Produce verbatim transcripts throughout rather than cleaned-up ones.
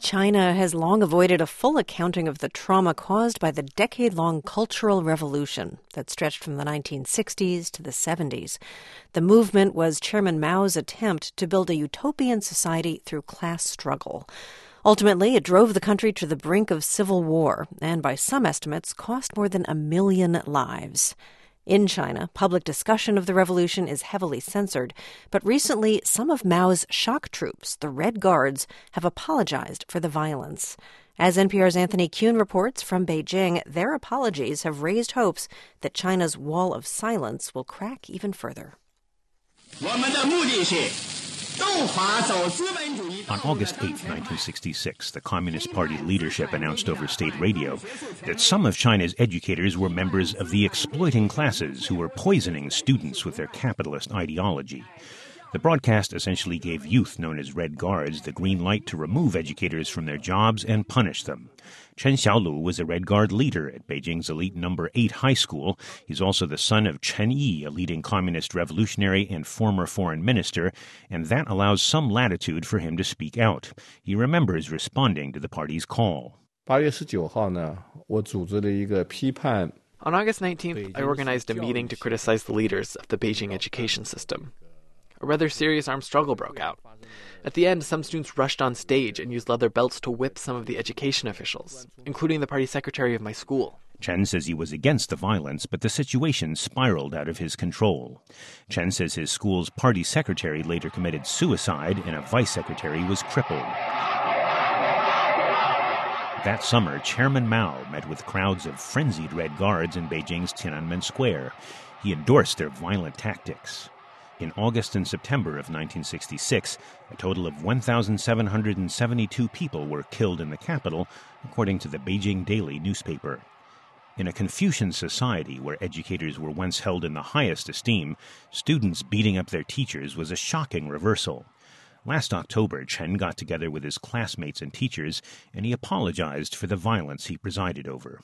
China has long avoided a full accounting of the trauma caused by the decade-long Cultural Revolution that stretched from the nineteen sixties to the seventies. The movement was Chairman Mao's attempt to build a utopian society through class struggle. Ultimately, it drove the country to the brink of civil war and, by some estimates, cost more than a million lives. In China, public discussion of the revolution is heavily censored, but recently some of Mao's shock troops, the Red Guards, have apologized for the violence. As N P R's Anthony Kuhn reports from Beijing, their apologies have raised hopes that China's wall of silence will crack even further. On August eighth, nineteen sixty-six, the Communist Party leadership announced over state radio that some of China's educators were members of the exploiting classes who were poisoning students with their capitalist ideology. The broadcast essentially gave youth known as Red Guards the green light to remove educators from their jobs and punish them. Chen Xiaolu was a Red Guard leader at Beijing's elite number eight high school. He's also the son of Chen Yi, a leading communist revolutionary and former foreign minister, and that allows some latitude for him to speak out. He remembers responding to the party's call. On August nineteenth, I organized a meeting to criticize the leaders of the Beijing education system. A rather serious armed struggle broke out. At the end, some students rushed on stage and used leather belts to whip some of the education officials, including the party secretary of my school. Chen says he was against the violence, but the situation spiraled out of his control. Chen says his school's party secretary later committed suicide and a vice secretary was crippled. That summer, Chairman Mao met with crowds of frenzied Red Guards in Beijing's Tiananmen Square. He endorsed their violent tactics. In August and September of nineteen sixty-six, a total of one thousand seven hundred seventy-two people were killed in the capital, according to the Beijing Daily newspaper. In a Confucian society where educators were once held in the highest esteem, students beating up their teachers was a shocking reversal. Last October, Chen got together with his classmates and teachers, and he apologized for the violence he presided over.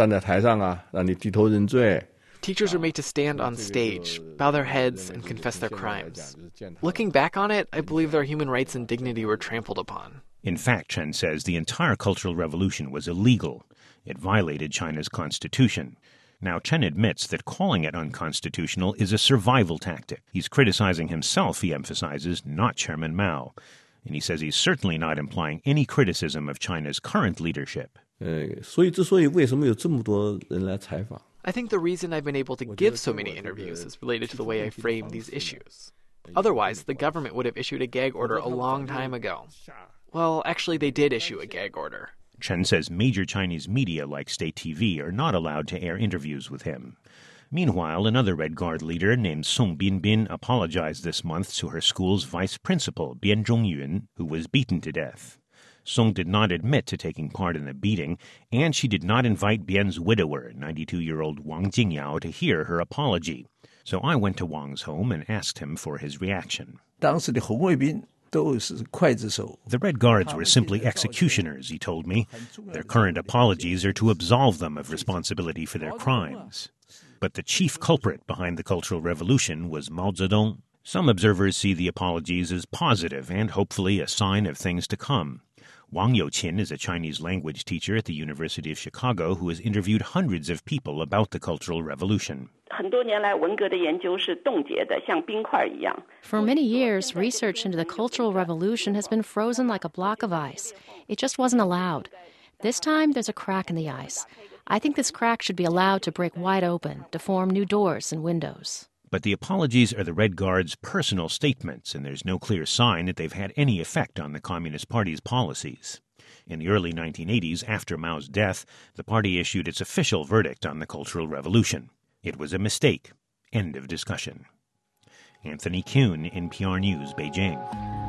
Teachers were made to stand on stage, bow their heads, and confess their crimes. Looking back on it, I believe their human rights and dignity were trampled upon. In fact, Chen says the entire Cultural Revolution was illegal. It violated China's constitution. Now, Chen admits that calling it unconstitutional is a survival tactic. He's criticizing himself, he emphasizes, not Chairman Mao. And he says he's certainly not implying any criticism of China's current leadership. I think the reason I've been able to give so many interviews is related to the way I frame these issues. Otherwise, the government would have issued a gag order a long time ago. Well, actually, they did issue a gag order. Chen says major Chinese media like State T V are not allowed to air interviews with him. Meanwhile, another Red Guard leader named Song Binbin apologized this month to her school's vice principal, Bian Zhongyun, who was beaten to death. Song did not admit to taking part in the beating, and she did not invite Bian's widower, ninety-two-year-old Wang Jingyao, to hear her apology. So I went to Wang's home and asked him for his reaction. The Red Guards were simply executioners, he told me. Their current apologies are to absolve them of responsibility for their crimes. But the chief culprit behind the Cultural Revolution was Mao Zedong. Some observers see the apologies as positive and hopefully a sign of things to come. Wang Youqin is a Chinese language teacher at the University of Chicago who has interviewed hundreds of people about the Cultural Revolution. For many years, research into the Cultural Revolution has been frozen like a block of ice. It just wasn't allowed. This time, there's a crack in the ice. I think this crack should be allowed to break wide open, to form new doors and windows. But the apologies are the Red Guards' personal statements, and there's no clear sign that they've had any effect on the Communist Party's policies. In the early nineteen eighties, after Mao's death, the party issued its official verdict on the Cultural Revolution. It was a mistake. End of discussion. Anthony Kuhn, N P R News, Beijing.